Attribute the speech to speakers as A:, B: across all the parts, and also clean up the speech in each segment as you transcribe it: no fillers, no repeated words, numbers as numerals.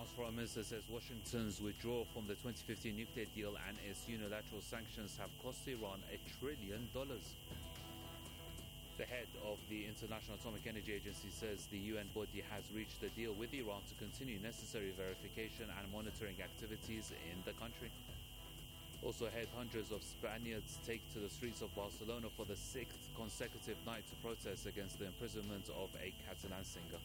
A: Iran's foreign minister says Washington's withdrawal from the 2015 nuclear deal and its unilateral sanctions have cost Iran $1 trillion. The head of the International Atomic Energy Agency says the UN body has reached a deal with Iran to continue necessary verification and monitoring activities in the country. Also ahead, hundreds of Spaniards take to the streets of Barcelona for the 6th consecutive night to protest against the imprisonment of a Catalan singer.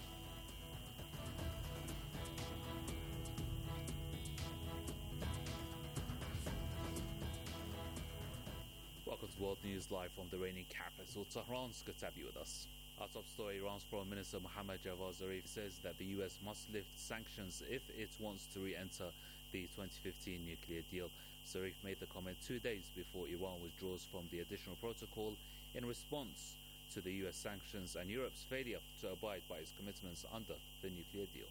A: Welcome to World News Live from the reigning capital, Tehran. It's good to have you with us. Our top story, Iran's Foreign Minister Mohammad Javad Zarif says that the US must lift sanctions if it wants to re-enter the 2015 nuclear deal. Zarif made the comment 2 days before Iran withdraws from the additional protocol in response to the US sanctions and Europe's failure to abide by its commitments under the nuclear deal.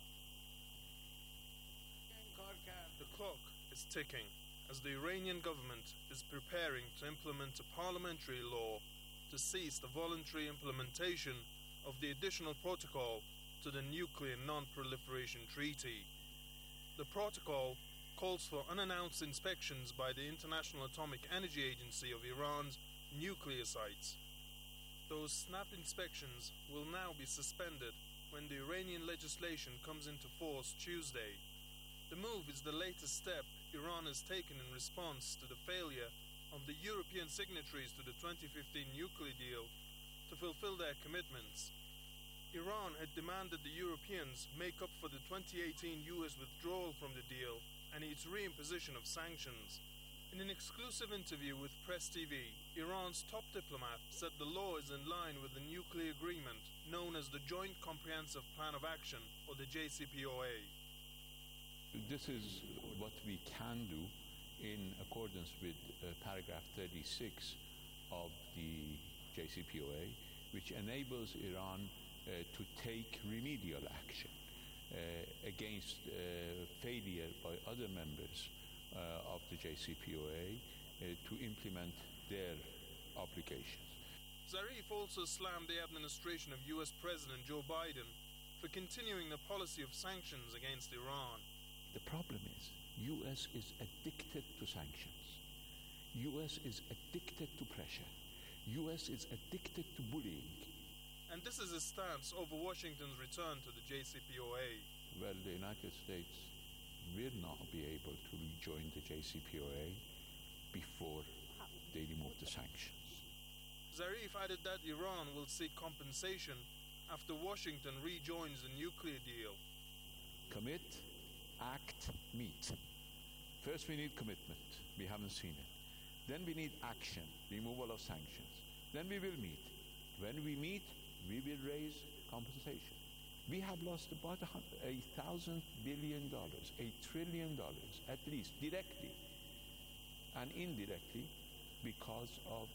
B: The clock is ticking as the Iranian government is preparing to implement a parliamentary law to cease the voluntary implementation of the additional protocol to the Nuclear Non-Proliferation Treaty. The protocol calls for unannounced inspections by the International Atomic Energy Agency of Iran's nuclear sites. Those snap inspections will now be suspended when the Iranian legislation comes into force Tuesday. The move is the latest step Iran has taken in response to the failure of the European signatories to the 2015 nuclear deal to fulfill their commitments. Iran had demanded the Europeans make up for the 2018 US withdrawal from the deal and its reimposition of sanctions. In an exclusive interview with Press TV, Iran's top diplomat said the law is in line with the nuclear agreement known as the Joint Comprehensive Plan of Action, or the JCPOA.
C: This is what we can do in accordance with paragraph 36 of the JCPOA, which enables Iran to take remedial action against failure by other members of the JCPOA to implement their obligations.
B: Zarif also slammed the administration of US President Joe Biden for continuing the policy of sanctions against Iran.
C: The problem is, US is addicted to sanctions. US is addicted to pressure. US is addicted to bullying.
B: And this is his stance over Washington's return to the JCPOA.
C: Well, the United States will not be able to rejoin the JCPOA before they remove the sanctions.
B: Zarif added that Iran will seek compensation after Washington rejoins the nuclear deal.
C: Commit, act, meet. First we need commitment. We haven't seen it. Then we need action, removal of sanctions. Then we will meet. When we meet, we will raise compensation. We have lost about $1,000 billion, $1 trillion, at least, directly and indirectly, because of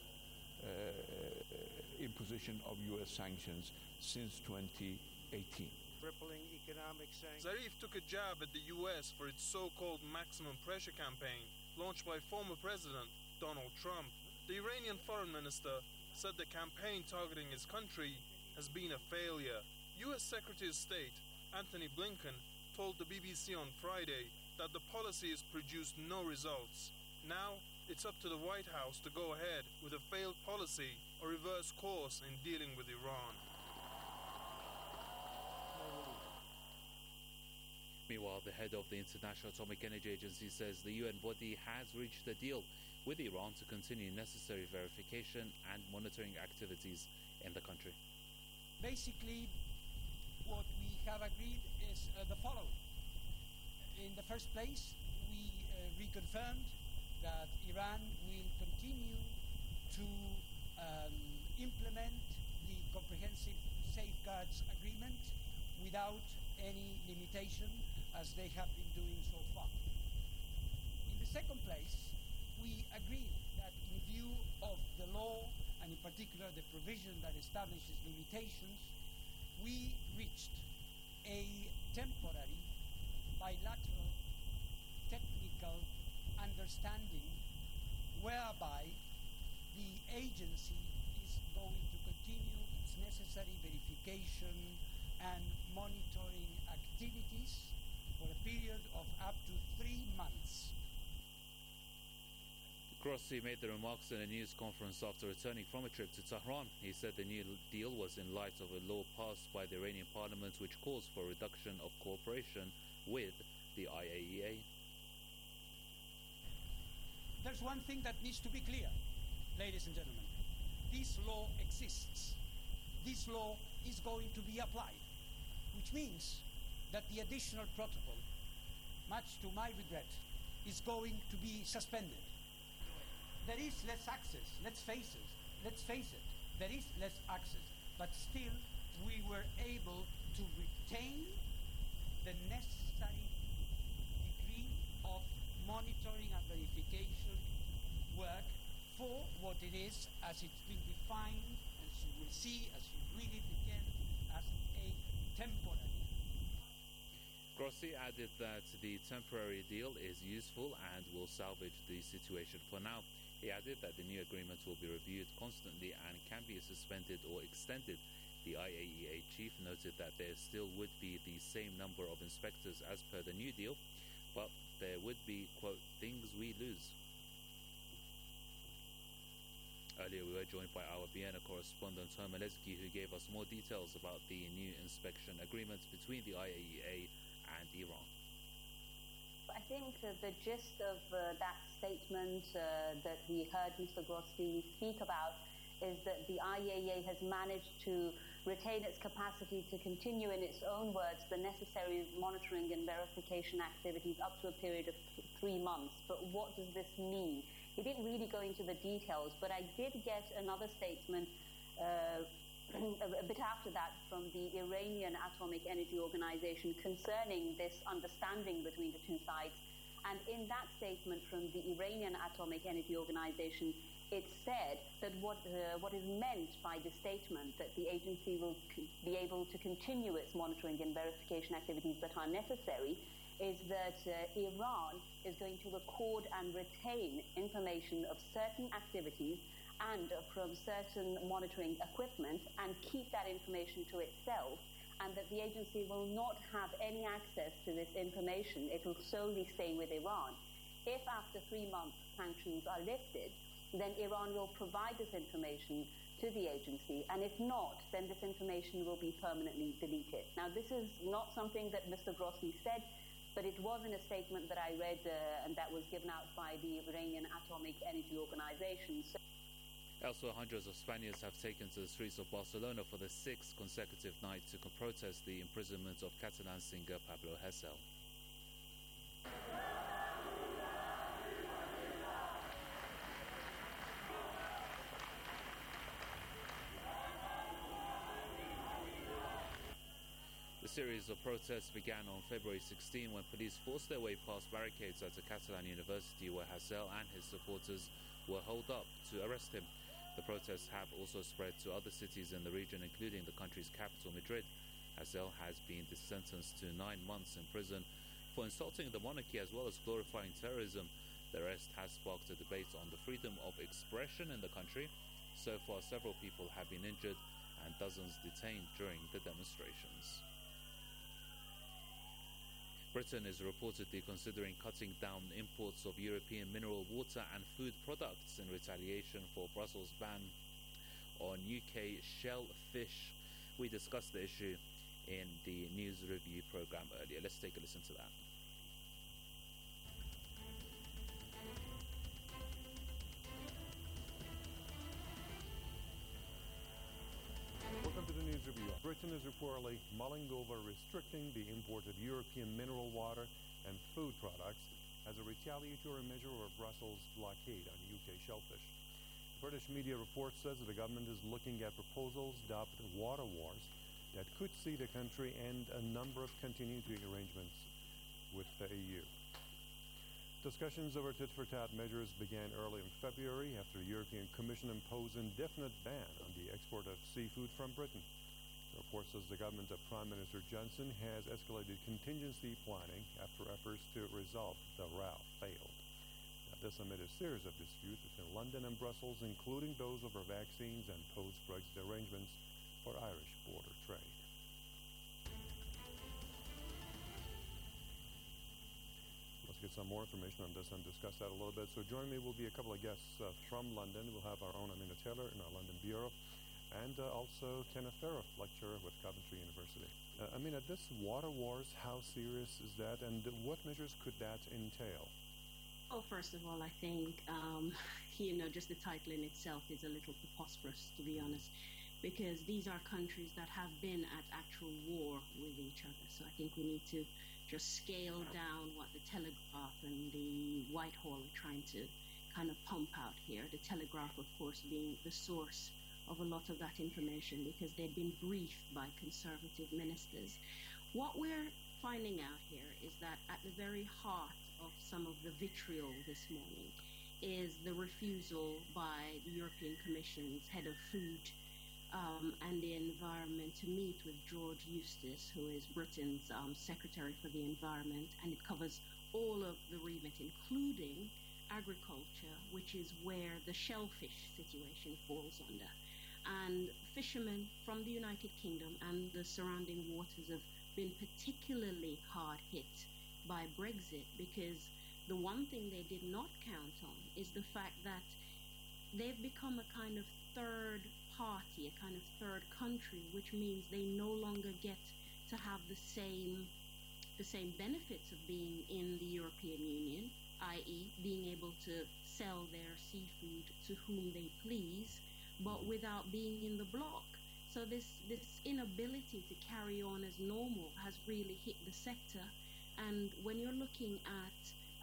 C: imposition of U.S. sanctions since 2018.
D: Crippling economic sanctions.
B: Zarif took a jab at the U.S. for its so-called maximum pressure campaign launched by former President Donald Trump. The Iranian foreign minister said the campaign targeting his country has been a failure. U.S. Secretary of State Antony Blinken told the BBC on Friday that the policy has produced no results. Now, it's up to the White House to go ahead with a failed policy or reverse course in dealing with Iran.
A: Meanwhile, the head of the International Atomic Energy Agency says the UN body has reached a deal with Iran to continue necessary verification and monitoring activities in the country.
E: Basically, what we have agreed is the following. In the first place, we reconfirmed that Iran will continue to implement the Comprehensive Safeguards Agreement without any limitation, as they have been doing so far. In the second place, we agreed that in view of the law, and in particular the provision that establishes limitations, we reached a temporary bilateral technical understanding whereby the agency is going to continue its necessary verification and monitoring activities for a period of up to 3 months.
A: Grossi made the remarks in a news conference after returning from a trip to Tehran. He said the new deal was in light of a law passed by the Iranian parliament which calls for a reduction of cooperation with the IAEA.
E: There's one thing that needs to be clear, ladies and gentlemen. This law exists. This law is going to be applied, which means that the additional protocol, much to my regret, is going to be suspended. There is less access, let's face it, there is less access, but still we were able to retain the necessary degree of monitoring and verification work for what it is, as it's been defined, as you will see, as you read it again, as a temporary.
A: Grossi added that the temporary deal is useful and will salvage the situation for now. He added that the new agreement will be reviewed constantly and can be suspended or extended. The IAEA chief noted that there still would be the same number of inspectors as per the new deal, but there would be, quote, things we lose. Earlier we were joined by our Vienna correspondent Tom Lesky, who gave us more details about the new inspection agreement between the IAEA and Iran.
F: I think the gist of that statement that we heard Mr. Grossi speak about is that the IAEA has managed to retain its capacity to continue, in its own words, the necessary monitoring and verification activities up to a period of 3 months. But what does this mean? He didn't really go into the details, but I did get another statement a bit after that from the Iranian Atomic Energy Organization concerning this understanding between the two sides. And in that statement from the Iranian Atomic Energy Organization, it said that what is meant by the statement that the agency will be able to continue its monitoring and verification activities that are necessary is that Iran is going to record and retain information of certain activities and from certain monitoring equipment and keep that information to itself, and that the agency will not have any access to this information. It will solely stay with Iran. If after 3 months sanctions are lifted, then Iran will provide this information to the agency, and if not, then this information will be permanently deleted. Now, this is not something that Mr. Grossi said, but it was in a statement that I read and that was given out by the Iranian Atomic Energy Organization.
A: Elsewhere, hundreds of Spaniards have taken to the streets of Barcelona for the 6th consecutive night to protest the imprisonment of Catalan singer Pablo Hasél. The series of protests began on February 16 when police forced their way past barricades at a Catalan university where Hasél and his supporters were holed up to arrest him. The protests have also spread to other cities in the region, including the country's capital, Madrid. Hasél has been sentenced to 9 months in prison for insulting the monarchy as well as glorifying terrorism. The arrest has sparked a debate on the freedom of expression in the country. So far, several people have been injured and dozens detained during the demonstrations. Britain is reportedly considering cutting down imports of European mineral water and food products in retaliation for Brussels' ban on UK shellfish. We discussed the issue in the news review program earlier. Let's take a listen to that.
G: Welcome to the news review. Britain is reportedly mulling over restricting the import of European mineral water and food products as a retaliatory measure of Brussels' blockade on UK shellfish. British media report says that the government is looking at proposals dubbed water wars that could see the country end a number of continuing arrangements with the EU. Discussions over tit-for-tat measures began early in February after the European Commission imposed an indefinite ban on the export of seafood from Britain. The report says the government of Prime Minister Johnson has escalated contingency planning after efforts to resolve the row failed. Now, this amid a series of disputes between London and Brussels, including those over vaccines and post-Brexit arrangements for Irish border trade. some more information on this and discuss that a little bit. So joining me will be a couple of guests from London. We'll have our own Amina Taylor in our London bureau, and also Kenneth Farrow, lecturer with Coventry University. Amina, this water wars, how serious is that, and what measures could that entail?
H: Well, first of all, I think, just the title in itself is a little preposterous, to be honest, because these are countries that have been at actual war with each other. So I think we need to just scale down what the Telegraph and the Whitehall are trying to kind of pump out here. The Telegraph, of course, being the source of a lot of that information because they've been briefed by conservative ministers. What we're finding out here is that at the very heart of some of the vitriol this morning is the refusal by the European Commission's head of food and the environment to meet with George Eustace, who is Britain's Secretary for the Environment, and it covers all of the remit, including agriculture, which is where the shellfish situation falls under. And fishermen from the United Kingdom and the surrounding waters have been particularly hard hit by Brexit, because the one thing they did not count on is the fact that they've become a kind of third party, a kind of third country, which means they no longer get to have the same benefits of being in the European Union, i.e. being able to sell their seafood to whom they please, but without being in the bloc. So this inability to carry on as normal has really hit the sector. And when you're looking at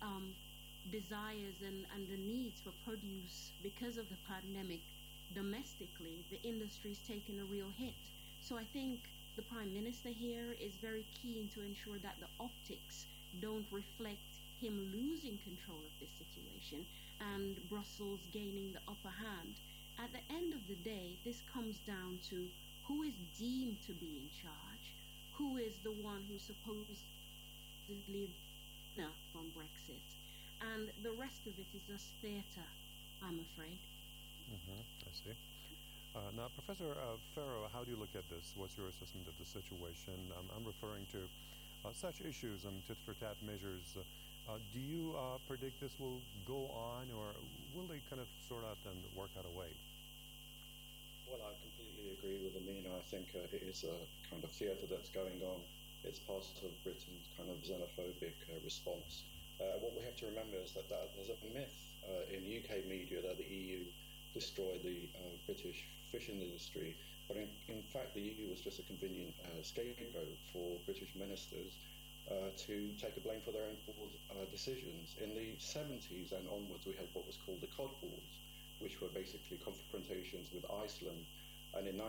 H: desires and the needs for produce because of the pandemic domestically, the industry's taken a real hit. So I think the Prime Minister here is very keen to ensure that the optics don't reflect him losing control of this situation and Brussels gaining the upper hand. At the end of the day, this comes down to who is deemed to be in charge, who is the one who's supposed to live from Brexit, and the rest of it is just theatre, I'm afraid.
G: I see. Now, Professor Farrow, how do you look at this? What's your assessment of the situation? I'm referring to such issues and tit-for-tat measures. Do you predict this will go on, or will they kind of sort out and work out a way?
I: Well, I completely agree with Amina. I think it is a kind of theatre that's going on. It's part of Britain's kind of xenophobic response. What we have to remember is that there's a myth in UK media that the EU destroyed the British fishing industry, but in fact the EU was just a convenient scapegoat for British ministers to take the blame for their own poor decisions. In the 70s and onwards, we had what was called the Cod Wars, which were basically confrontations with Iceland. And in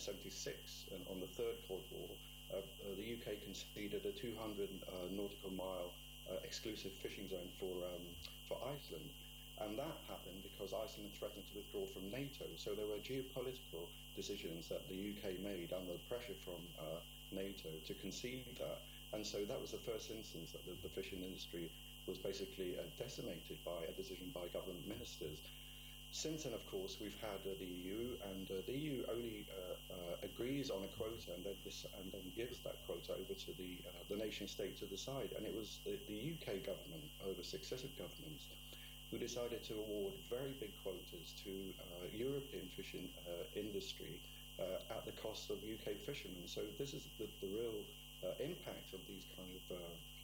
I: 1976, on the Third Cod War, the UK conceded a 200 nautical mile exclusive fishing zone for Iceland. And that happened because Iceland threatened to withdraw from NATO. So there were geopolitical decisions that the UK made under pressure from NATO to concede that. And so that was the first instance that the fishing industry was basically decimated by a decision by government ministers. Since then, of course, we've had the EU, and the EU only agrees on a quota and then gives that quota over to the nation state to decide. And it was the UK government over successive governments who decided to award very big quotas to European fishing industry at the cost of UK fishermen. So this is the real impact of these kind of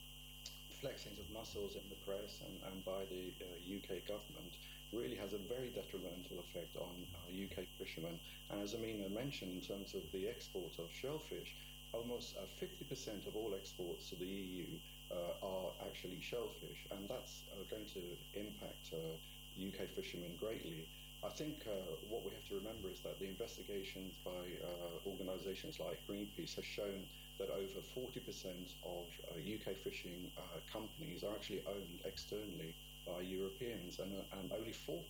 I: flexings of muscles in the press and by the UK government really has a very detrimental effect on UK fishermen. And as Amina mentioned, in terms of the export of shellfish, almost 50% of all exports to the EU are actually shellfish, and that's going to impact UK fishermen greatly. I think what we have to remember is that the investigations by organisations like Greenpeace have shown that over 40% of UK fishing companies are actually owned externally by Europeans, and only 4%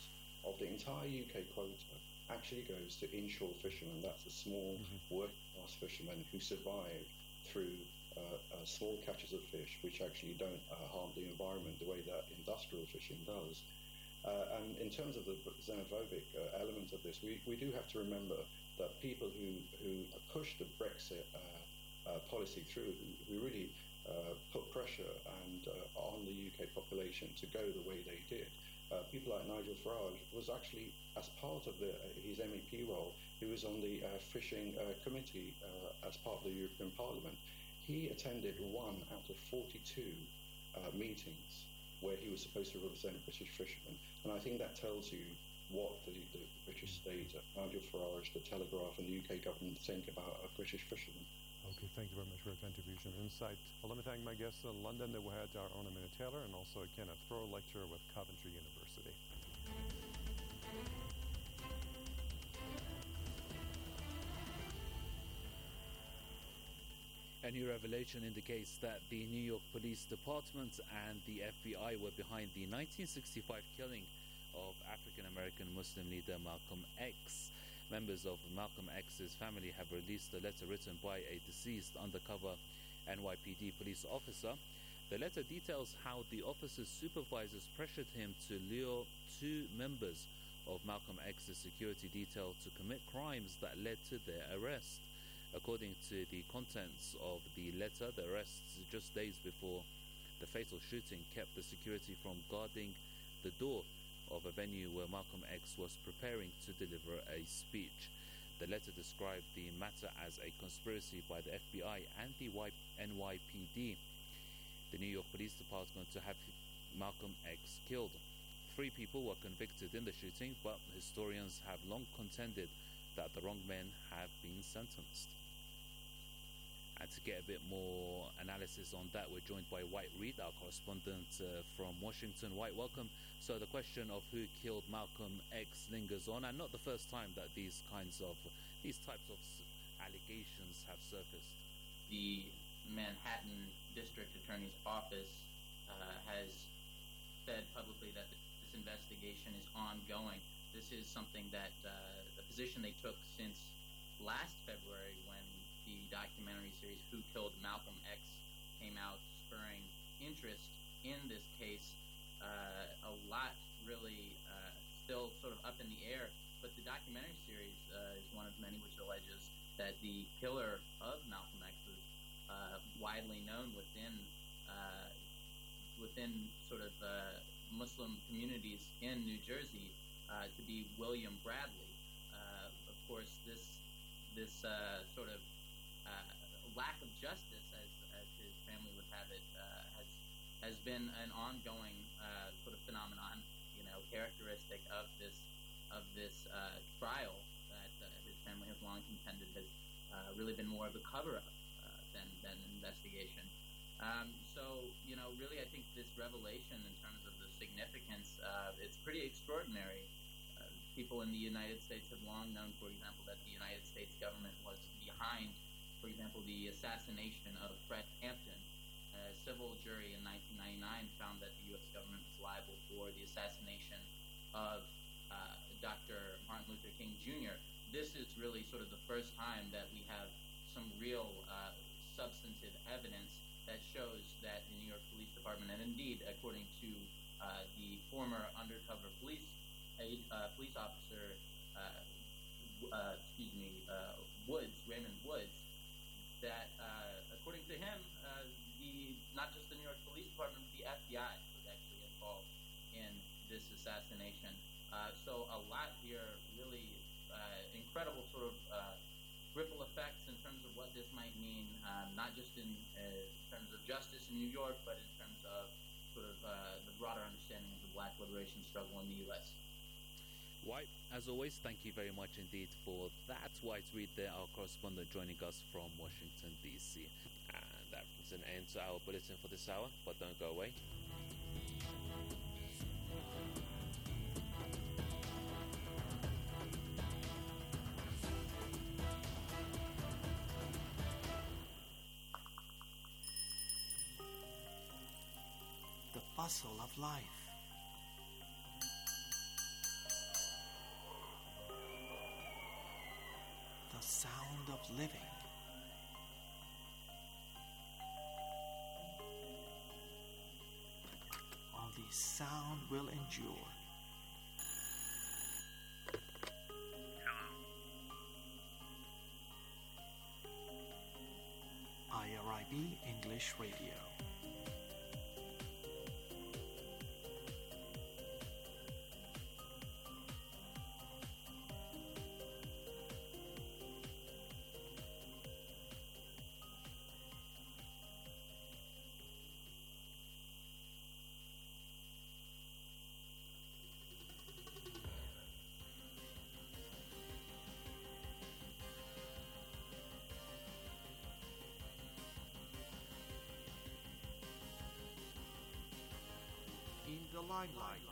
I: of the entire UK quota actually goes to inshore fishermen. That's the small working-class fishermen who survive through small catches of fish, which actually don't harm the environment the way that industrial fishing does. And in terms of the xenophobic element of this, we do have to remember that people who pushed the Brexit policy through, who really put pressure and on the UK population to go the way they did. People like Nigel Farage was actually, as part of his MEP role, he was on the fishing committee as part of the European Parliament. He attended 1 out of 42 meetings where he was supposed to represent British fishermen. And I think that tells you what the British state, Nigel Farage, the Telegraph and the UK government think about British fishermen.
G: Okay, thank you very much for your contribution and insight. Well, let me thank my guests in London. We had our own Amina Taylor and also Kenneth Throw, lecturer with Coventry University.
A: A new revelation indicates that the New York Police Department and the FBI were behind the 1965 killing of African-American Muslim leader Malcolm X. Members of Malcolm X's family have released a letter written by a deceased undercover NYPD police officer. The letter details how the officer's supervisors pressured him to lure 2 members of Malcolm X's security detail to commit crimes that led to their arrest. According to the contents of the letter, the arrests just days before the fatal shooting kept the security from guarding the door of a venue where Malcolm X was preparing to deliver a speech. The letter described the matter as a conspiracy by the FBI and the NYPD, the New York Police Department, to have Malcolm X killed. 3 people were convicted in the shooting, but historians have long contended that the wrong men have been sentenced. And to get a bit more analysis on that, we're joined by White Reed, our correspondent from Washington. White, welcome. So the question of who killed Malcolm X lingers on, and not the first time that these types of allegations have surfaced.
J: The Manhattan District Attorney's Office has said publicly that this investigation is ongoing. This is something that the position they took since last February, when the documentary series Who Killed Malcolm X came out, spurring interest in this case. A lot really still sort of up in the air, but the documentary series is one of many which alleges that the killer of Malcolm X was widely known within sort of Muslim communities in New Jersey to be William Bradley. Of course, this sort of lack of justice, as his family would have it, has been an ongoing sort of phenomenon, characteristic of this trial that his family has long contended has really been more of a cover-up than an investigation. So, really, I think this revelation in terms of the significance, it's pretty extraordinary. People in the United States have long known, for example, that the United States government was behind, for example, the assassination of Fred Hampton. A civil jury in 1999 found that the U.S. government was liable for the assassination of Dr. Martin Luther King Jr. This is really sort of the first time that we have some real substantive evidence that shows that the New York Police Department, and indeed, according to the former undercover police officer, Woods, Raymond Woods, that according to him, not just the New York Police Department, but the FBI was actually involved in this assassination. So a lot here, really incredible sort of ripple effects in terms of what this might mean, not just in terms of justice in New York, but in terms of sort of the broader understanding of the Black liberation struggle in the U.S.
A: White, as always, thank you very much indeed for that. White Reed there, our correspondent, joining us from Washington, D.C. And that brings an end to our bulletin for this hour, but don't go away.
K: The bustle of life. The sound of living. Only sound will endure. I arrive E-English Radio. In the limelight.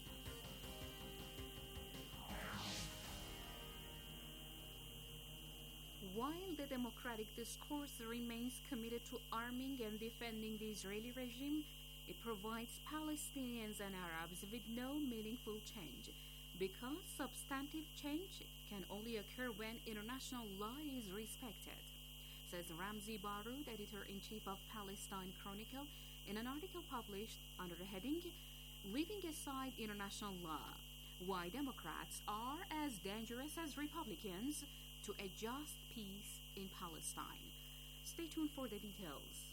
L: While the democratic discourse remains committed to arming and defending the Israeli regime, it provides Palestinians and Arabs with no meaningful change, because substantive change can only occur when international law is respected, says Ramzi Baroud, editor-in-chief of Palestine Chronicle, in an article published under the heading "Leaving Aside International Law: Why Democrats Are as Dangerous as Republicans to a Just Peace in Palestine." Stay tuned for the details.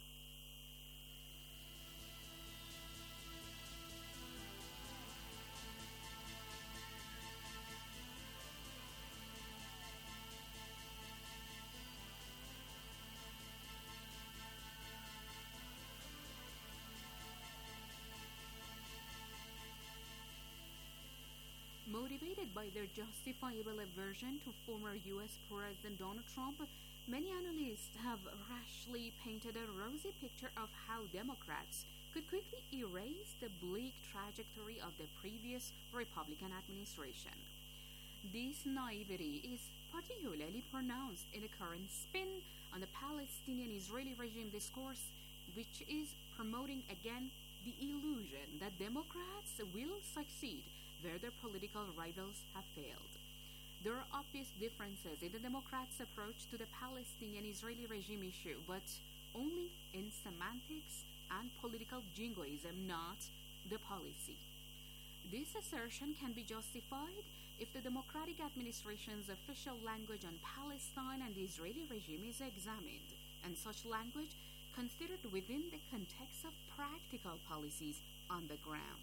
L: Motivated by their justifiable aversion to former U.S. President Donald Trump, many analysts have rashly painted a rosy picture of how Democrats could quickly erase the bleak trajectory of the previous Republican administration. This naivety is particularly pronounced in the current spin on the Palestinian-Israeli regime discourse, which is promoting again the illusion that Democrats will succeed where their political rivals have failed. There are obvious differences in the Democrats' approach to the Palestinian-Israeli regime issue, but only in semantics and political jingoism, not the policy. This assertion can be justified if the Democratic administration's official language on Palestine and the Israeli regime is examined, and such language considered within the context of practical policies on the ground.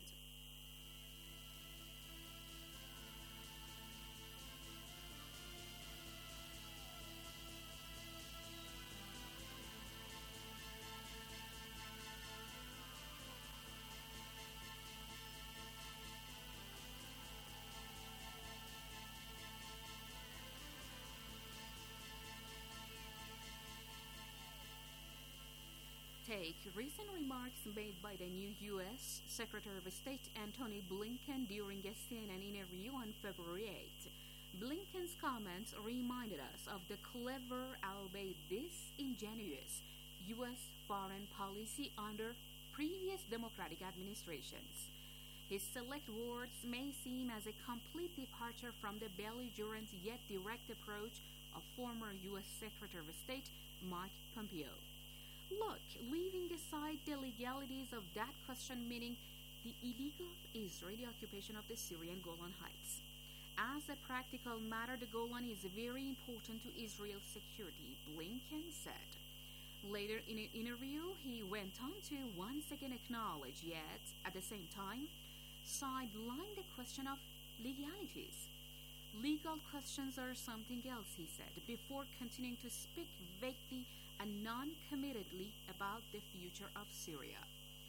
L: Take recent remarks made by the new U.S. Secretary of State Antony Blinken during a CNN interview on February 8. Blinken's comments reminded us of the clever, albeit disingenuous, U.S. foreign policy under previous Democratic administrations. His select words may seem as a complete departure from the belligerent yet direct approach of former U.S. Secretary of State Mike Pompeo. Look, leaving aside the legalities of that question, meaning the illegal Israeli occupation of the Syrian Golan Heights. As a practical matter, the Golan is very important to Israel's security, Blinken said. Later in an interview, he went on to once again acknowledge, yet at the same time, sideline the question of legalities. Legal questions are something else, he said, before continuing to speak vaguely and non-committedly about the future of Syria.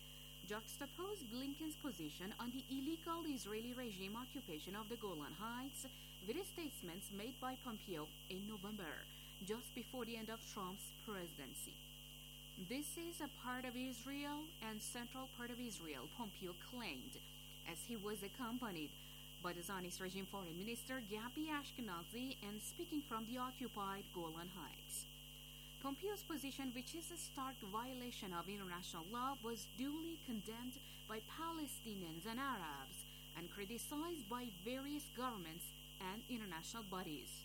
L: Juxtapose Blinken's position on the illegal Israeli regime occupation of the Golan Heights with the statements made by Pompeo in November, just before the end of Trump's presidency. This is a part of Israel and central part of Israel, Pompeo claimed, as he was accompanied by the Zionist regime foreign minister Gabi Ashkenazi and speaking from the occupied Golan Heights. Pompeo's position, which is a stark violation of international law, was duly condemned by Palestinians and Arabs and criticized by various governments and international bodies.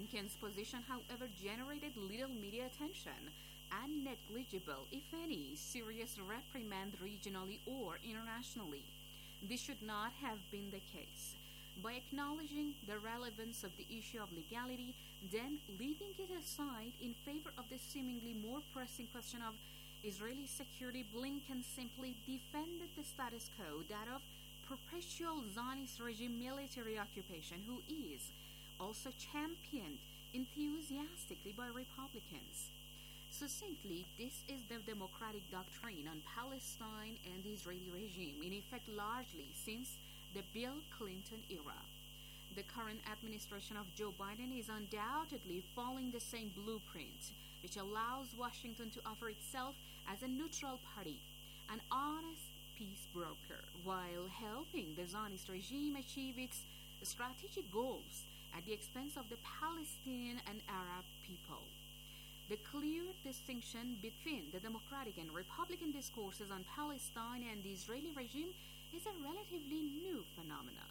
L: Blinken's position, however, generated little media attention and negligible, if any, serious reprimand regionally or internationally. This should not have been the case. By acknowledging the relevance of the issue of legality, then leaving it aside in favor of the seemingly more pressing question of Israeli security, Blinken simply defended the status quo, that of perpetual Zionist regime military occupation, who is also championed enthusiastically by Republicans. Succinctly, this is the democratic doctrine on Palestine and the Israeli regime, in effect largely since the Bill Clinton era. The current administration of Joe Biden is undoubtedly following the same blueprint, which allows Washington to offer itself as a neutral party, an honest peace broker, while helping the Zionist regime achieve its strategic goals at the expense of the Palestinian and Arab people. The clear distinction between the Democratic and Republican discourses on Palestine and the Israeli regime is a relatively new phenomenon.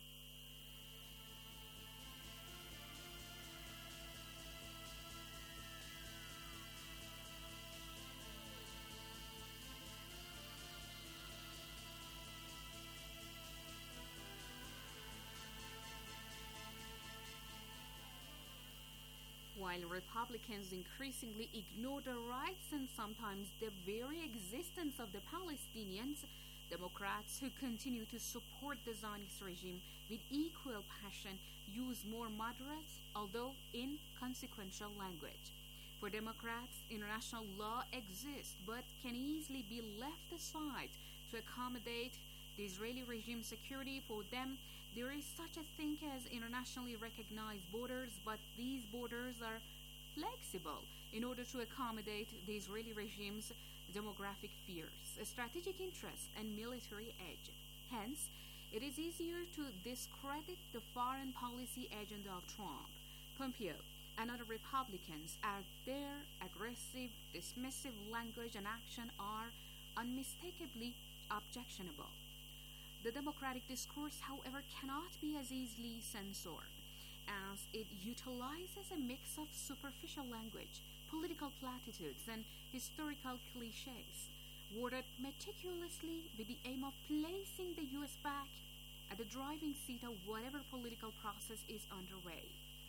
L: While Republicans increasingly ignore the rights and sometimes the very existence of the Palestinians, Democrats who continue to support the Zionist regime with equal passion use more moderate, although inconsequential language. For Democrats, international law exists but can easily be left aside to accommodate the Israeli regime security. For them, there is such a thing as internationally recognized borders, but these borders are flexible in order to accommodate the Israeli regime's demographic fears, strategic interests, and military edge. Hence, it is easier to discredit the foreign policy agenda of Trump, Pompeo, and other Republicans as their aggressive, dismissive language and action are unmistakably objectionable. The democratic discourse, however, cannot be as easily censored, as it utilizes a mix of superficial language, political platitudes, and historical cliches, worded meticulously with the aim of placing the U.S. back at the driving seat of whatever political process is underway.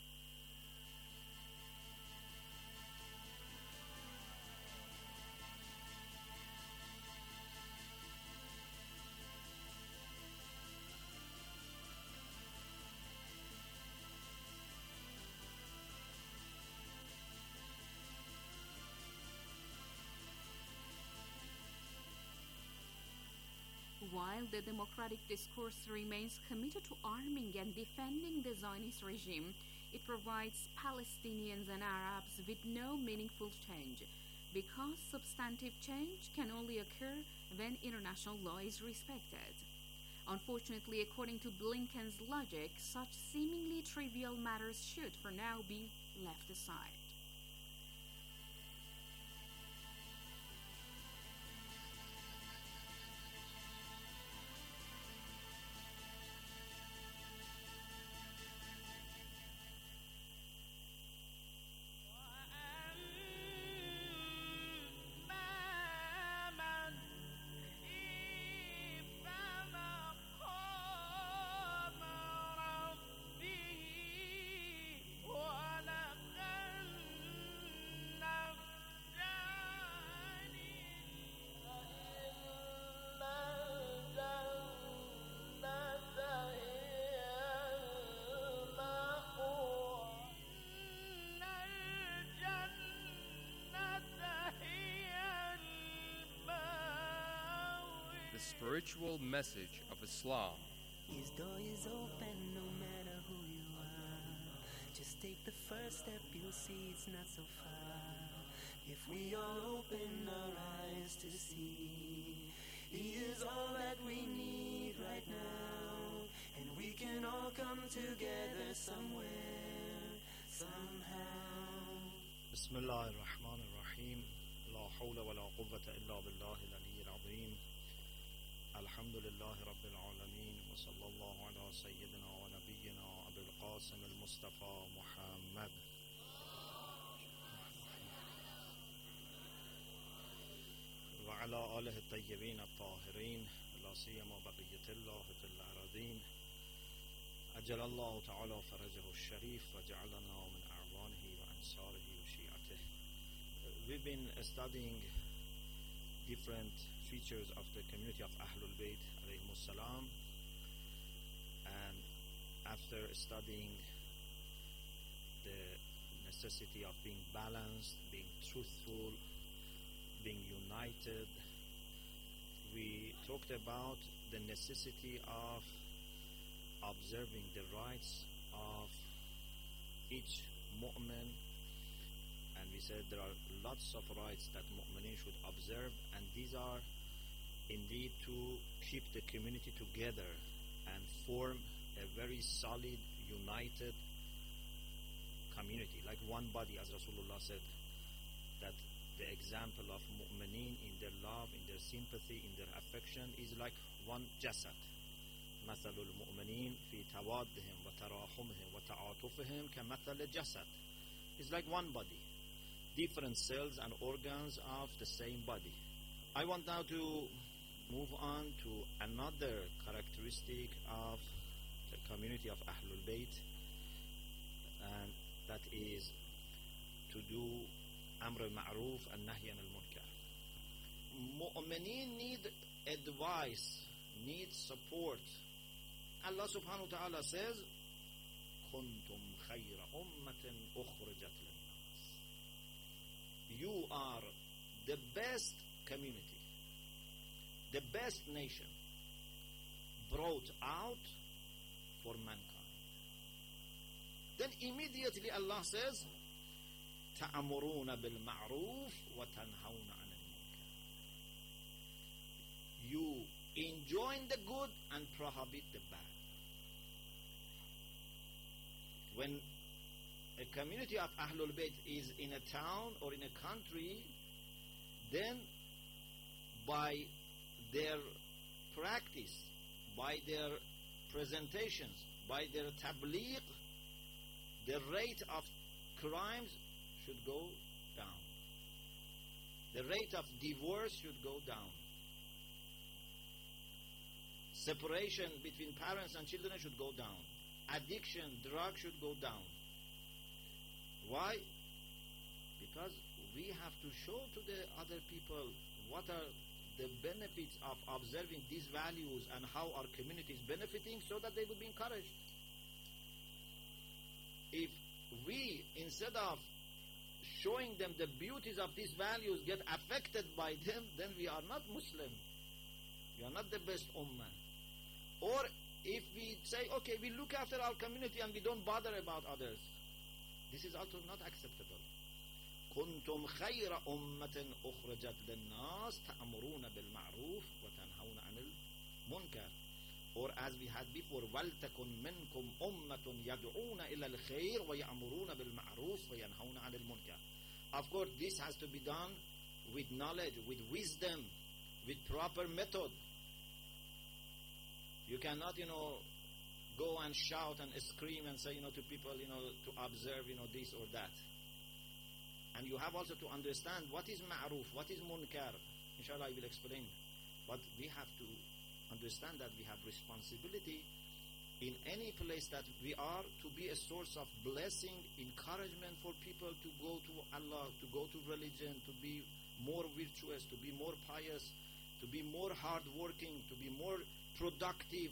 L: While the democratic discourse remains committed to arming and defending the Zionist regime, it provides Palestinians and Arabs with no meaningful change, because substantive change can only occur when international law is respected. Unfortunately, according to Blinken's logic, such seemingly trivial matters should, for now, be left aside.
M: The spiritual message of Islam.
N: His door is open no matter who you are. Just take the first step, you'll see it's not so far. If we all open our eyes to see, He is all that we need right now. And we can all come together somewhere, somehow.
O: بسم الله الرحمن الرحيم لا حول ولا قوة إلا بالله العلي العظيم الحمد لله رب العالمين وصلى الله على سيدنا ونبينا أبي القاسم المصطفى محمد وعلى آله الطيبين الطاهرين لا سيما بقية الله في الأراضين أجل الله تعالى فرجه الشريف وجعلنا من أعوانه وأنصاره وشيعته. We've been studying different features of the community of Ahlul Bayt alayhim salam, and after studying the necessity of being balanced, being truthful, being united, we talked about the necessity of observing the rights of each mu'min, and we said there are lots of rights that mu'minin should observe, and these are indeed to keep the community together and form a very solid, united community, like one body, as Rasulullah said, that the example of mu'minin in their love, in their sympathy, in their affection is like one jasad. مثل المؤمنين في توادهم وتراحمهم وتعاطفهم كمثل جسد. It's like one body, different cells and organs of the same body. I want now to move on to another characteristic of the community of Ahlul Bayt, and that is to do Amr al-Ma'ruf and Nahy al-Munkar. Mu'mineen need advice, need support. Allah subhanahu wa ta'ala says, كُنْتُمْ خَيْرَ أُمَّةٍ أُخْرِجَتْ لِلنَّاسِ. You are the best community, the best nation brought out for mankind. Then immediately Allah says, تَأْمُرُونَ بِالْمَعْرُوفِ وَتَنْهَوْنَ عَنِ الْمُنكَرِ. You enjoin the good and prohibit the bad. When a community of Ahlul Bayt is in a town or in a country, then by their practice, by their presentations, by their tabligh, the rate of crimes should go down. The rate of divorce should go down. Separation between parents and children should go down. Addiction, drug should go down. Why? Because we have to show to the other people what are the benefits of observing these values and how our community is benefiting, so that they will be encouraged. If we, instead of showing them the beauties of these values, get affected by them, then we are not Muslim. We are not the best ummah. Or if we say, okay, we look after our community and we don't bother about others, this is also not acceptable. كنتم خير أمة أخرجت للناس تأمرون بالمعروف وتنهون عن المنكر. Or as we had before, وَلْتَكُنْ مِنْكُمْ أُمَّةٌ يَدْعُونَ إِلَى الْخَيْرِ وَيَأْمُرُونَ بِالْمَعْرُوفِ وَيَنْهَوْنَ عَنِ الْمُنكَرِ. Of course, this has to be done with knowledge, with wisdom, with proper method. You cannot, go and shout and scream and say, to people, to observe, this or that. And you have also to understand what is ma'ruf, what is munkar. Inshallah, I will explain. But we have to understand that we have responsibility in any place that we are to be a source of blessing, encouragement for people to go to Allah, to go to religion, to be more virtuous, to be more pious, to be more hardworking, to be more productive.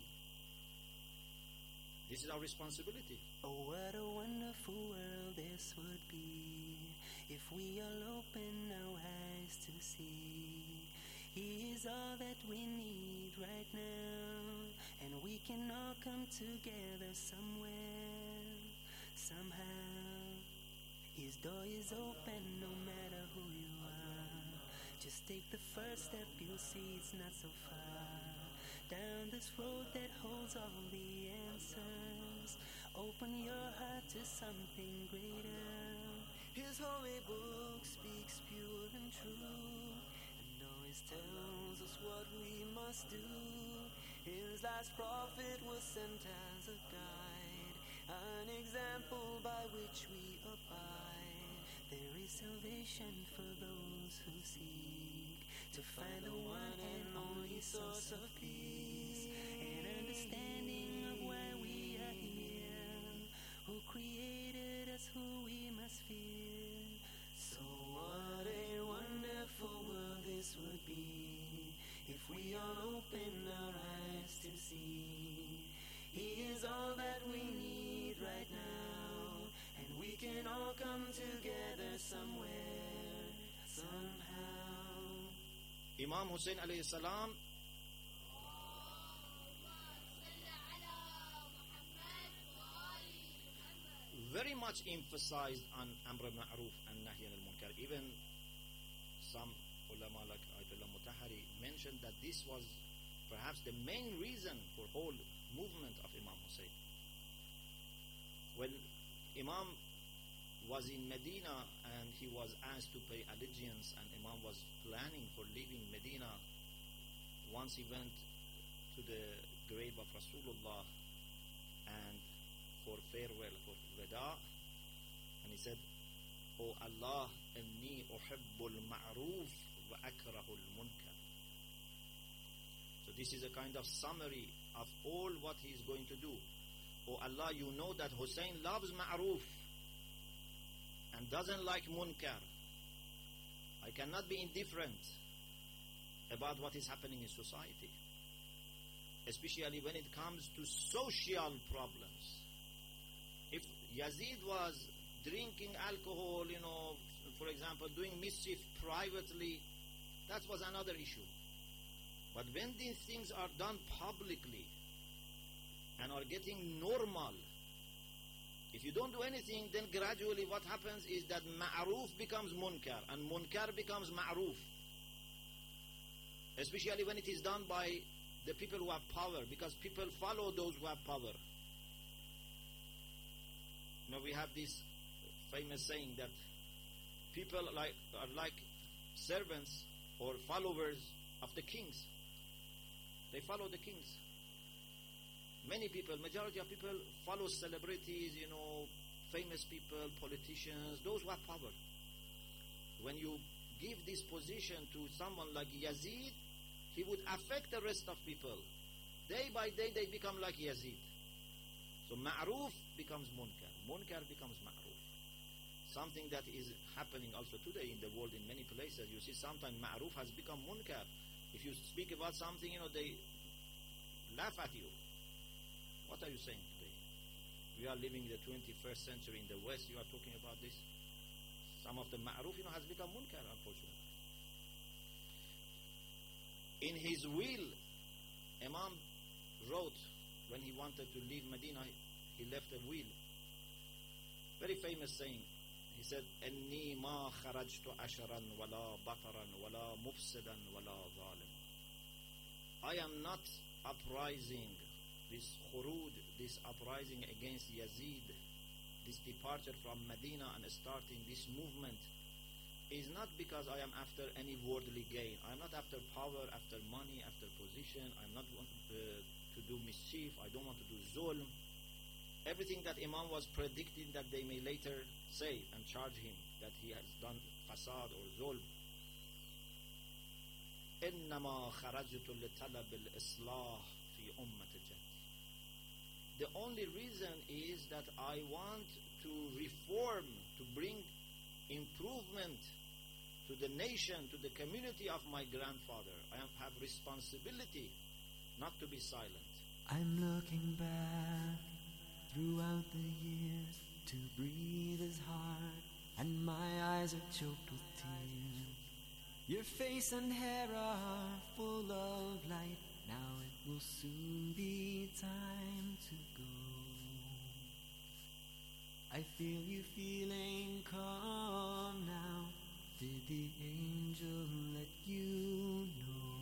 O: This is our responsibility.
N: Oh, what a wonderful world this would be if we all open our eyes to see. He is all that we need right now, and we can all come together somewhere, somehow. His door is open no matter who you are. Just take the first step, you'll see it's not so far. Down this road that holds all the answers, open your heart to something greater. His holy book speaks pure and true, and always tells us what we must do. His last prophet was sent as a guide, an example by which we abide. There is salvation for those who seek to find the one and only source of peace and understanding of why we are here, who created us, who we must fear. So what a wonderful world this would be if we all open our eyes to see He is all that we need right now, and we can all come together somewhere, somehow.
O: Imam Hussein alayhi salam very much emphasized on Amr al-Ma'ruf and Nahy al-Munkar. Even some ulama like Ayatollah Mutahari mentioned that this was perhaps the main reason for whole movement of Imam Hussein. When Imam was in Medina and he was asked to pay allegiance, and Imam was planning for leaving Medina, once he went to the grave of Rasulullah and for farewell, for wada, and he said, "O Allah, inni uhibbul ma'ruf wa akrahul munkar." So this is a kind of summary of all what he is going to do. "O Allah, you know that Hussein loves ma'ruf and doesn't like munkar. I cannot be indifferent about what is happening in society, especially when it comes to social problems. If Yazid was drinking alcohol, for example, doing mischief privately, that was another issue. But when these things are done publicly and are getting normal, if you don't do anything, then gradually what happens is that ma'ruf becomes munkar and munkar becomes ma'ruf. Especially when it is done by the people who have power, because people follow those who have power. We have this famous saying that people are like servants or followers of the kings. They follow the kings. Many people, majority of people follow celebrities, famous people, politicians, those who have power. When you give this position to someone like Yazid, he would affect the rest of people. Day by day they become like Yazid. So ma'ruf becomes munkar. Munkar becomes ma'ruf. Something that is happening also today in the world in many places. You see sometimes ma'ruf has become munkar. If you speak about something, they laugh at you. What are you saying today? We are living in the 21st century in the West. You are talking about this. Some of the ma'ruf, has become munkar, unfortunately. In his will, Imam wrote, when he wanted to leave Medina, he left a will. Very famous saying. He said, "Inni ma kharajtu asharan wala bataran wala mufsidan wala zalim." I am not uprising, this khuruj, this uprising against Yazid, this departure from Medina and starting this movement, is not because I am after any worldly gain. I am not after power, after money, after position. I am not want to do mischief. I don't want to do zulm. Everything that Imam was predicting that they may later say and charge him that he has done fasad or zulm. إنما خرجت لطلب الإصلاح في أمة جدي. The only reason is that I want to reform, to bring improvement to the nation, to the community of my grandfather. I have responsibility not to be silent.
N: I'm looking back throughout the years to breathe is hard, and my eyes are choked with tears. Your face and hair are full of light. Now it will soon be time to go. I feel you feeling calm now. Did the angel let you know?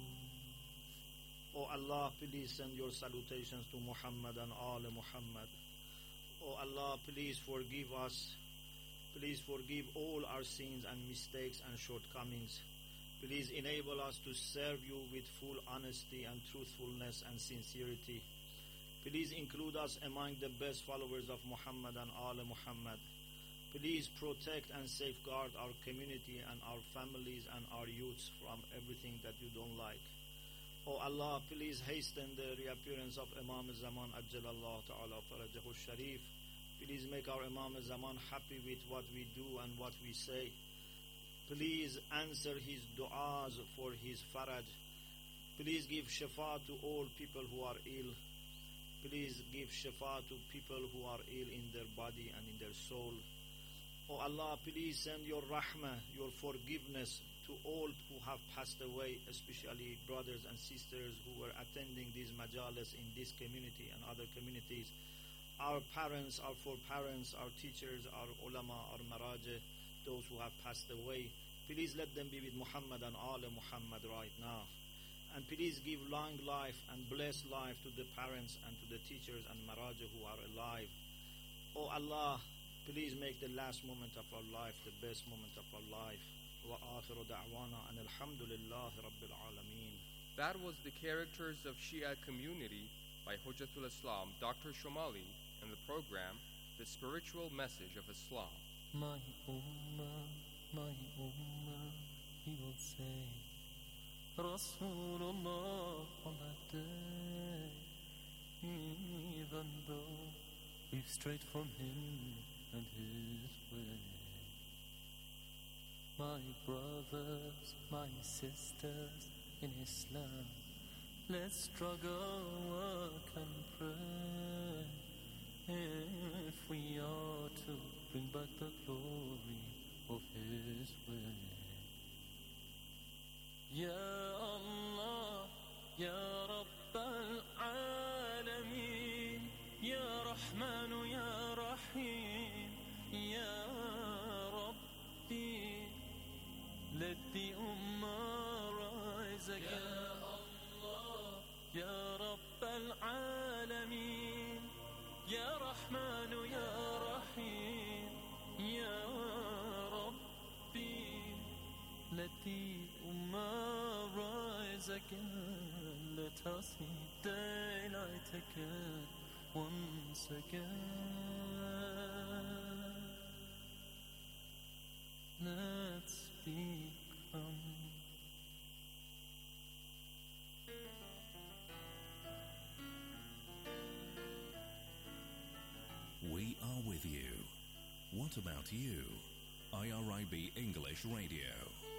O: Oh Allah, please send your salutations to Muhammad and all Muhammad. Oh Allah, please forgive us. Please forgive all our sins and mistakes and shortcomings. Please enable us to serve you with full honesty and truthfulness and sincerity. Please include us among the best followers of Muhammad and all Muhammad. Please protect and safeguard our community and our families and our youths from everything that you don't like. Oh Allah, please hasten the reappearance of Imam Zaman Ajjalallahu Ta'ala Farajahu Sharif. Please make our Imam Zaman happy with what we do and what we say. Please answer his du'as for his faraj. Please give shifa to all people who are ill. Please give shifa to people who are ill in their body and in their soul. Oh Allah, please send your rahmah, your forgiveness to all who have passed away, especially brothers and sisters who were attending these majalis in this community and other communities. Our parents, our foreparents, our teachers, our ulama, our maraja, those who have passed away. Please let them be with Muhammad and Ali Muhammad right now. And please give long life and blessed life to the parents and to the teachers and maraja who are alive. Oh Allah, please make the last moment of our life the best moment of our life. Wa akhiru da'wana and alhamdulillahi rabbil alameen.
M: That was the Characters of Shia Community by Hujjatul Islam, Dr. Shomali, in the program, The Spiritual Message of Islam.
N: My ummah, he will say, Rasulullah on that day, even though we've strayed from him and his way. My brothers, my sisters in Islam, let's struggle, work and pray if we are to bring back the glory of his way. Ya Allah, Ya Rabb al-Alameen, Ya Rahman, Ya Rahim, Ya Rabbi, let the Ummah rise again. Ya Rabb al-Alameen, Ya Rahman, Ya Rahim, Ya Rabbi, let the Ummah rise again. Let us see daylight again, once again. Let's become
P: We are with you. What about you? IRIB English Radio.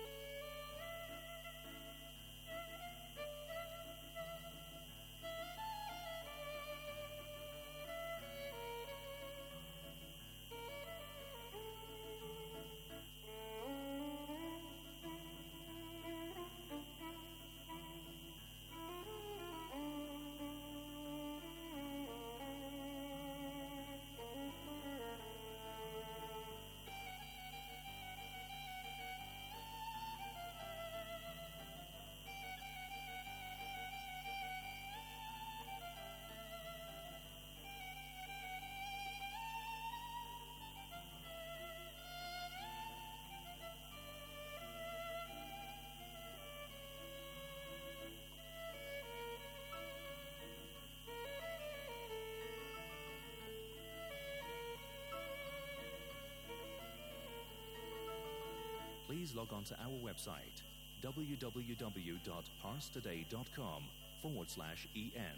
P: Please log on to our website www.parstoday.com/en.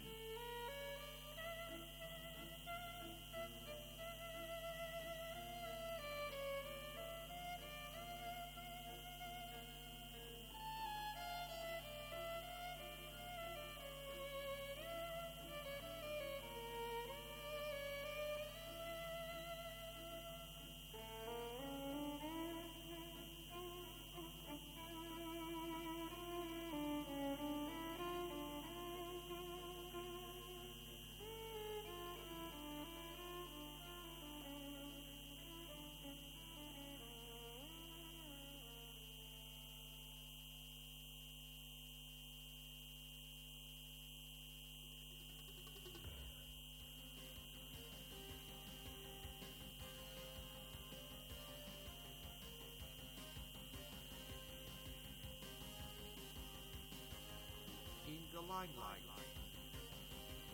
K: In the limelight.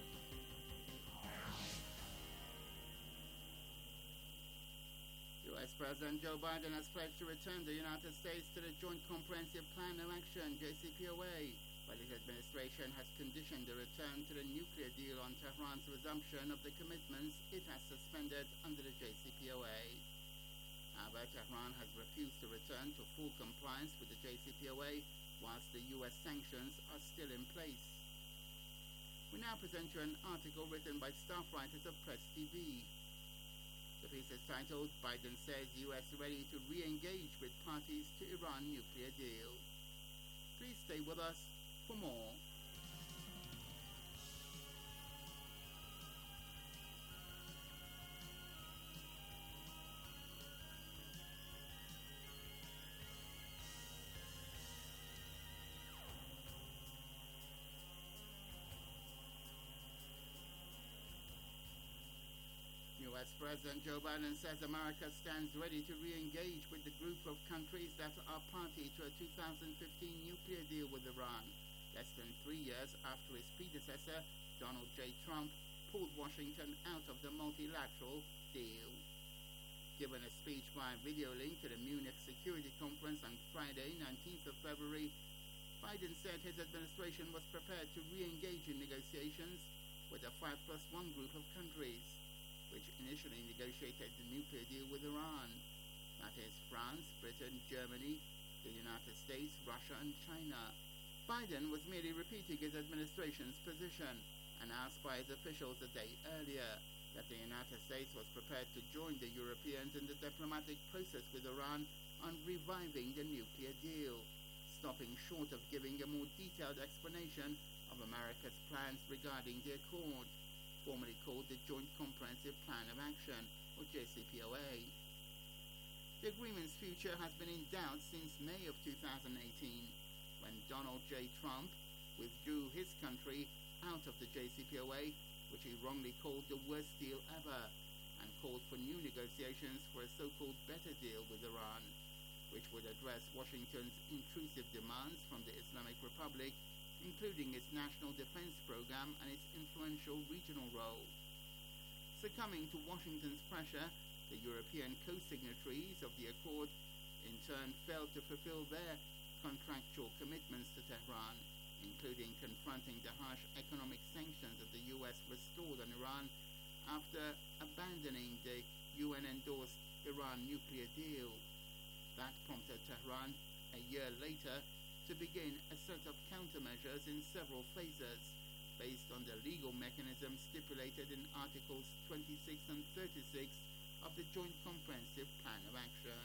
Q: U.S. President Joe Biden has pledged to return the United States to the Joint Comprehensive Plan of Action, JCPOA, while his administration has conditioned the return to the nuclear deal on Tehran's resumption of the commitments it has suspended under the JCPOA. However, Tehran has refused to return to full compliance with the JCPOA whilst the U.S. sanctions are still in place. We now present you an article written by staff writers of Press TV. The piece is titled, Biden Says U.S. Ready to Re-Engage with Parties to Iran Nuclear Deal. Please stay with us for more. U.S. President Joe Biden says America stands ready to re-engage with the group of countries that are party to a 2015 nuclear deal with Iran, less than 3 years after his predecessor, Donald J. Trump, pulled Washington out of the multilateral deal. Given a speech via video link to the Munich Security Conference on Friday, 19th of February, Biden said his administration was prepared to re-engage in negotiations with the 5+1 group of countries, which initially negotiated the nuclear deal with Iran. That is France, Britain, Germany, the United States, Russia and China. Biden was merely repeating his administration's position, announced by his officials a day earlier, that the United States was prepared to join the Europeans in the diplomatic process with Iran on reviving the nuclear deal, stopping short of giving a more detailed explanation of America's plans regarding the accord, formerly called the Joint Comprehensive Plan of Action, or JCPOA. The agreement's future has been in doubt since May of 2018, when Donald J. Trump withdrew his country out of the JCPOA, which he wrongly called the worst deal ever, and called for new negotiations for a so-called better deal with Iran, which would address Washington's intrusive demands from the Islamic Republic, including its national defense program and its influential regional role. Succumbing to Washington's pressure, the European co-signatories of the accord in turn failed to fulfill their contractual commitments to Tehran, including confronting the harsh economic sanctions that the US restored on Iran after abandoning the UN-endorsed Iran nuclear deal. That prompted Tehran, a year later, to begin a set of countermeasures in several phases, based on the legal mechanism stipulated in Articles 26 and 36 of the Joint Comprehensive Plan of Action.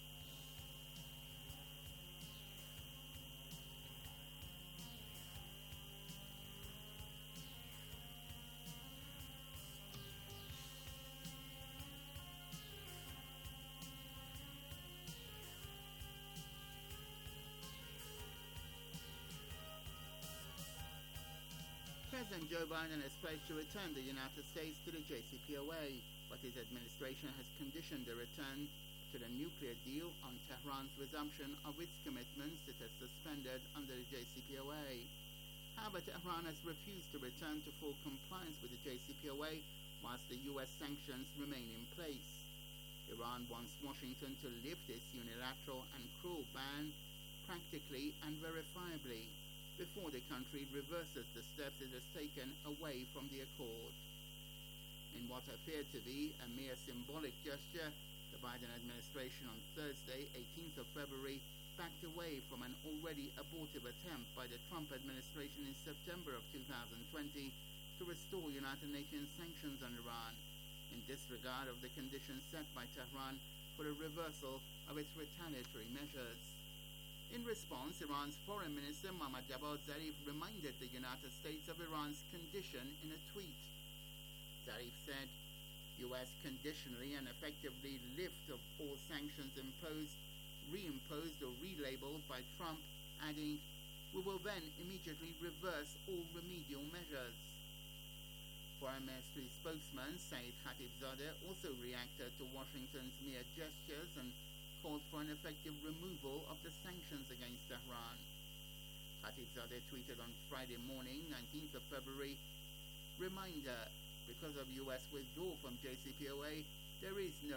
Q: President Joe Biden has pledged to return the United States to the JCPOA, but his administration has conditioned the return to the nuclear deal on Tehran's resumption of its commitments it has suspended under the JCPOA. However, Tehran has refused to return to full compliance with the JCPOA whilst the US sanctions remain in place. Iran wants Washington to lift its unilateral and cruel ban practically and verifiably before the country reverses the steps it has taken away from the accord. In what appeared to be a mere symbolic gesture, the Biden administration on Thursday, 18th of February, backed away from an already abortive attempt by the Trump administration in September of 2020 to restore United Nations sanctions on Iran, in disregard of the conditions set by Tehran for a reversal of its retaliatory measures. In response, Iran's Foreign Minister Mohammad Javad Zarif reminded the United States of Iran's condition in a tweet. Zarif said, U.S. conditionally and effectively lift of all sanctions imposed, reimposed or relabeled by Trump, adding, we will then immediately reverse all remedial measures. Foreign Ministry spokesman Saeed Khatibzadeh also reacted to Washington's mere gestures and called for an effective removal of the sanctions against Tehran. Khatibzadeh tweeted on Friday morning, 19th of February, reminder, because of U.S. withdrawal from JCPOA, there is no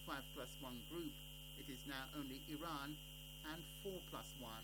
Q: 5+1 group. It is now only Iran and 4+1.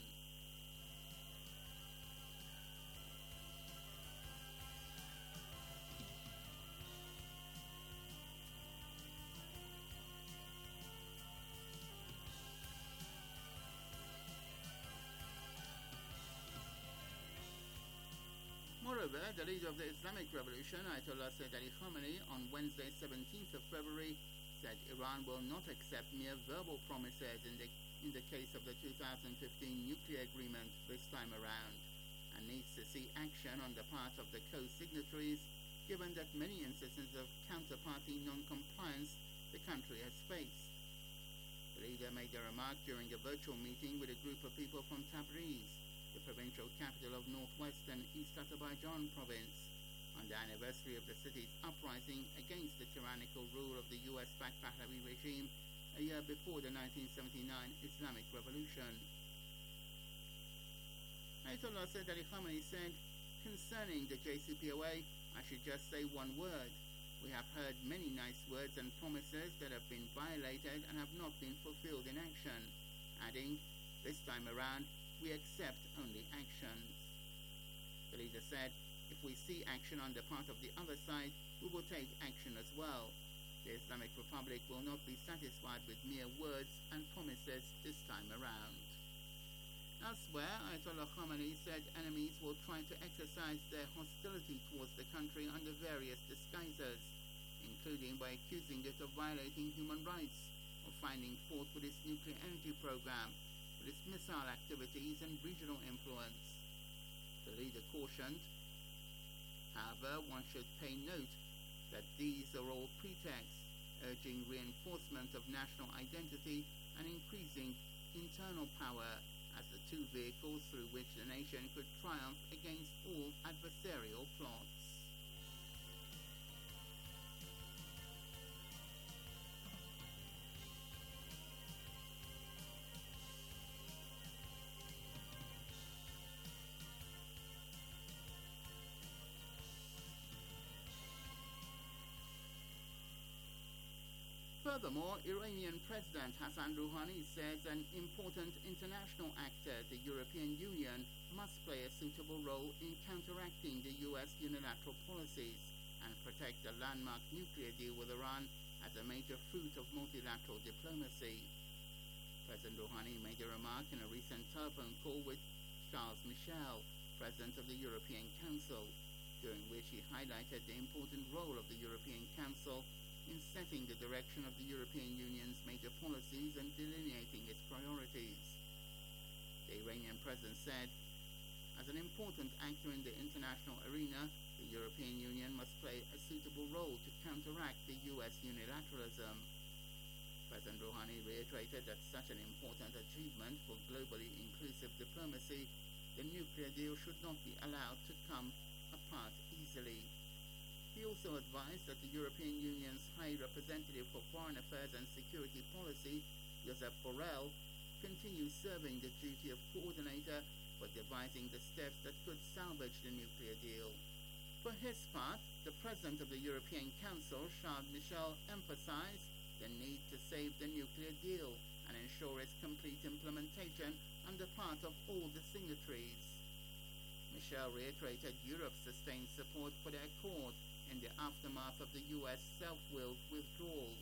Q: Moreover, the leader of the Islamic Revolution, Ayatollah Sayyid Ali Khamenei, on Wednesday, 17th of February, said Iran will not accept mere verbal promises in the case of the 2015 nuclear agreement this time around, and needs to see action on the part of the co-signatories, given that many instances of counterparty non-compliance the country has faced. The leader made a remark during a virtual meeting with a group of people from Tabriz, the provincial capital of northwestern East Azerbaijan province, on the anniversary of the city's uprising against the tyrannical rule of the US-backed Pahlavi regime a year before the 1979 Islamic Revolution. Ayatollah Sayyid Ali Khamenei said, "Concerning the JCPOA, I should just say one word. We have heard many nice words and promises that have been violated and have not been fulfilled in action," adding, "This time around, we accept only actions." The leader said, "If we see action on the part of the other side, we will take action as well. The Islamic Republic will not be satisfied with mere words and promises this time around." Elsewhere, Ayatollah Khamenei said enemies will try to exercise their hostility towards the country under various disguises, including by accusing it of violating human rights, of finding fault with its nuclear energy program, its missile activities and regional influence. The leader cautioned, however, one should pay note that these are all pretexts, urging reinforcement of national identity and increasing internal power as the two vehicles through which the nation could triumph against all adversarial plots. Furthermore, Iranian President Hassan Rouhani says an important international actor, the European Union, must play a suitable role in counteracting the US unilateral policies and protect the landmark nuclear deal with Iran as a major fruit of multilateral diplomacy. President Rouhani made a remark in a recent telephone call with Charles Michel, President of the European Council, during which he highlighted the important role of the European Council in setting the direction of the European Union's major policies and delineating its priorities. The Iranian president said, "As an important actor in the international arena, the European Union must play a suitable role to counteract the US unilateralism." President Rouhani reiterated that such an important achievement for globally inclusive diplomacy, the nuclear deal should not be allowed to come apart easily. He also advised that the European Union's High Representative for Foreign Affairs and Security Policy, Josep Borrell, continues serving the duty of coordinator for devising the steps that could salvage the nuclear deal. For his part, the President of the European Council, Charles Michel, emphasized the need to save the nuclear deal and ensure its complete implementation on the part of all the signatories. Michel reiterated Europe's sustained support for the accord in the aftermath of the US self-willed withdrawal.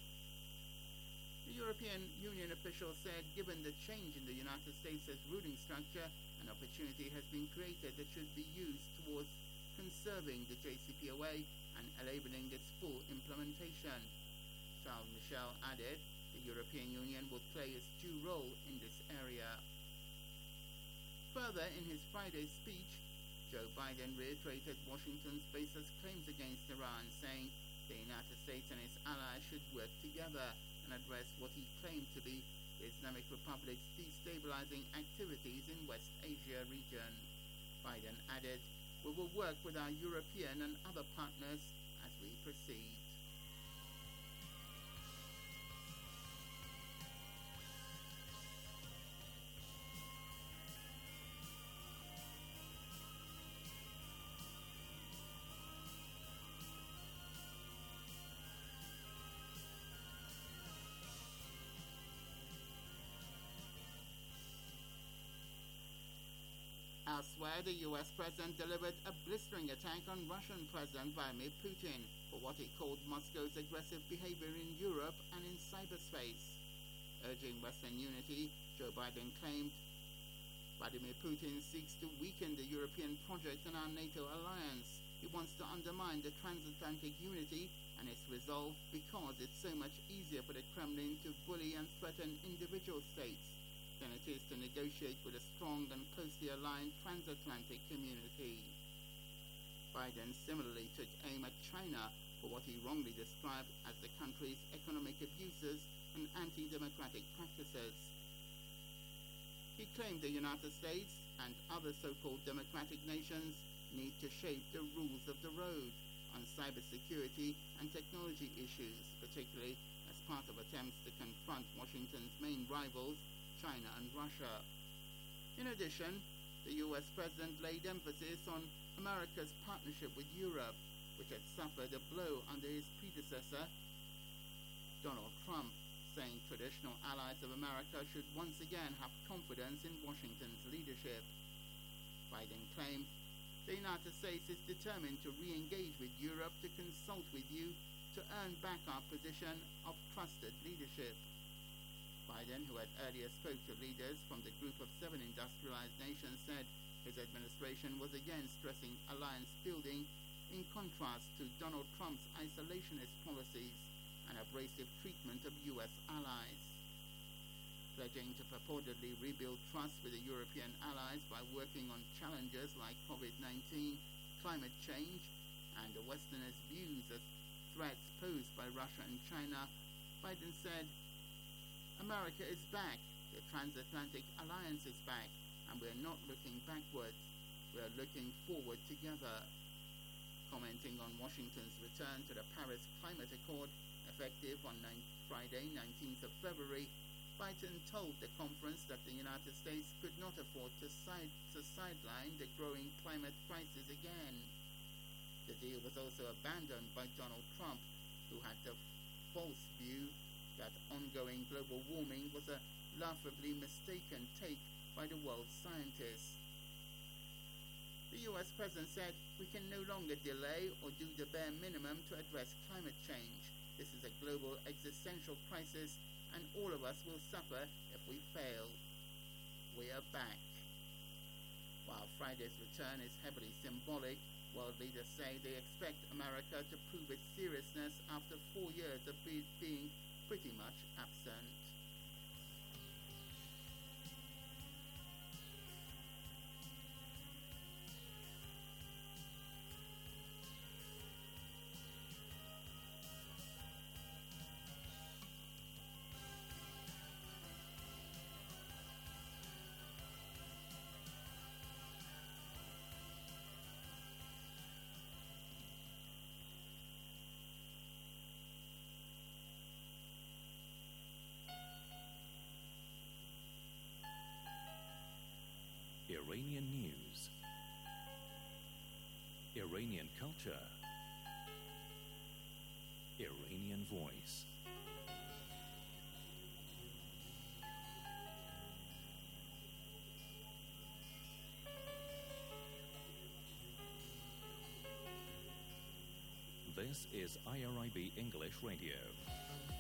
Q: The European Union official said, given the change in the United States' ruling structure, an opportunity has been created that should be used towards conserving the JCPOA and enabling its full implementation. Charles Michel added, the European Union would play its due role in this area. Further, in his Friday speech, Joe Biden reiterated Washington's baseless claims against Iran, saying the United States and its allies should work together and address what he claimed to be the Islamic Republic's destabilizing activities in West Asia region. Biden added, "We will work with our European and other partners as we proceed." Elsewhere, the US president delivered a blistering attack on Russian President Vladimir Putin for what he called Moscow's aggressive behavior in Europe and in cyberspace. Urging Western unity, Joe Biden claimed Vladimir Putin seeks to weaken the European project and our NATO alliance. He wants to undermine the transatlantic unity and its resolve because it's so much easier for the Kremlin to bully and threaten individual states than it is to negotiate with a strong and closely aligned transatlantic community. Biden similarly took aim at China for what he wrongly described as the country's economic abuses and anti-democratic practices. He claimed the United States and other so-called democratic nations need to shape the rules of the road on cybersecurity and technology issues, particularly as part of attempts to confront Washington's main rivals, China and Russia. In addition, the US president laid emphasis on America's partnership with Europe, which had suffered a blow under his predecessor, Donald Trump, saying traditional allies of America should once again have confidence in Washington's leadership. Biden claimed, "The United States is determined to re-engage with Europe to consult with you to earn back our position of trusted leadership." Biden, who had earlier spoke to leaders from the group of 7 industrialized nations, said his administration was again stressing alliance building in contrast to Donald Trump's isolationist policies and abrasive treatment of U.S. allies. Pledging to purportedly rebuild trust with the European allies by working on challenges like COVID-19, climate change, and the Westerners' views as threats posed by Russia and China, Biden said, "America is back, the transatlantic alliance is back, and we're not looking backwards, we're looking forward together." Commenting on Washington's return to the Paris Climate Accord, effective on Friday, 19th of February, Biden told the conference that the United States could not afford to sideline the growing climate crisis again. The deal was also abandoned by Donald Trump, who had the false view that ongoing global warming was a laughably mistaken take by the world's scientists. The US president said, "We can no longer delay or do the bare minimum to address climate change. This is a global existential crisis, and all of us will suffer if we fail. We are back." While Friday's return is heavily symbolic, world leaders say they expect America to prove its seriousness after 4 years of being pretty much absent.
P: Iranian news, Iranian culture, Iranian voice. This is IRIB English Radio.